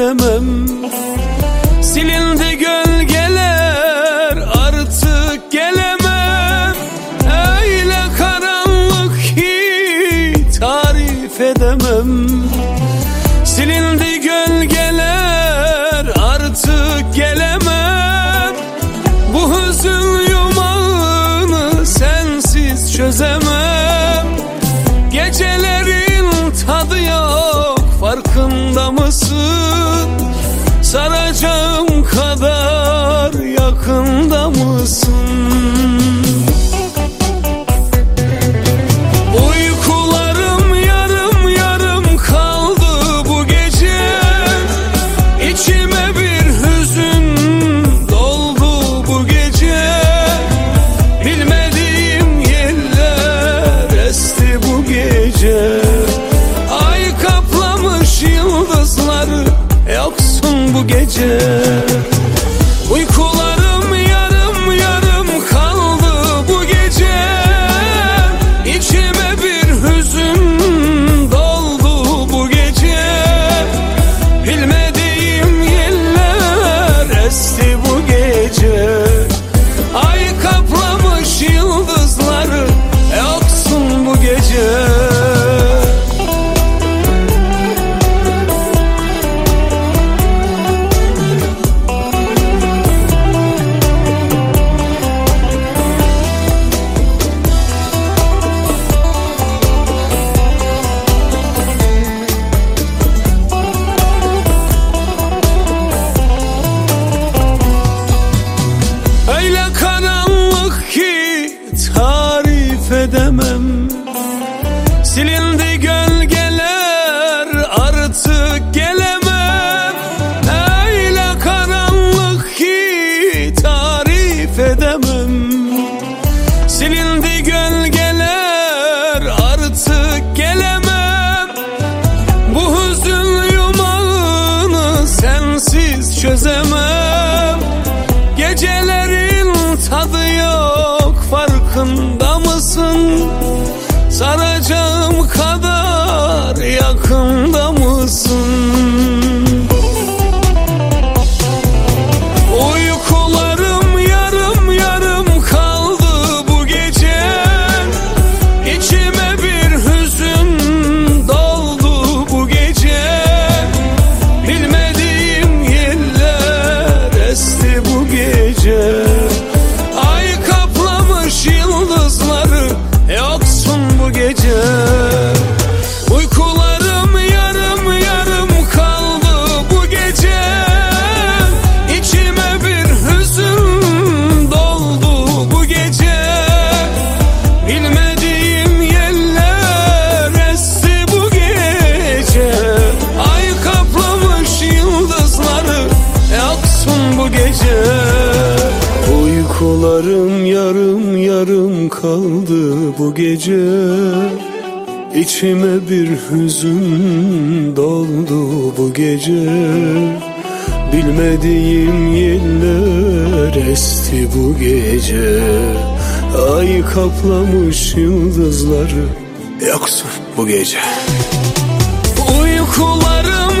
edemem. Silindi gölgeler, artık gelemem. Öyle karanlık ki tarif edemem. Silindi gölgeler, artık gelemem. Bu hüzün yumağını sensiz çözemem. Gecelerin tadı yok, farkında mısın? Saracağım kadar yakında mısın? Uykularım yarım yarım kaldı bu gece. İçime bir hüzün doldu bu gece. Bilmediğim yerler esti bu gece. Ay kaplamış yıldızları, yoksun bu gece. Uykularım yarım yarım kaldı bu gece. İçime bir hüzün doldu bu gece. Bilmediğim yeller esti bu gece. Ay kaplamış yıldızları, yoksun bu gece. Tarif edemem. Silindi gölgeler, artık gelemem. Öyle karanlık ki tarif edemem. Silindi gölgeler, artık gelemem. Bu hüzün yumağını sensiz çözemem. Gecelerin tadı yok, farkında mısın? Saracağım kadar yakında mısın? Uykularım yarım yarım kaldı bu gece. İçime bir hüzün doldu bu gece. Bilmediğim yerler esti bu gece. Yıldızları, yoksun bu gece. Uykularım yarım yarım kaldı bu gece. İçime bir hüzün doldu bu gece. Bilmediğim yeller esti bu gece. Ay kaplamış yıldızları, yoksun bu gece. Uykularım yarım yarım kaldı bu gece. İçime bir hüzün doldu bu gece. Bilmediğim yeller esti bu gece. Ay kaplamış yıldızları, yoksun bu gece. Uykularım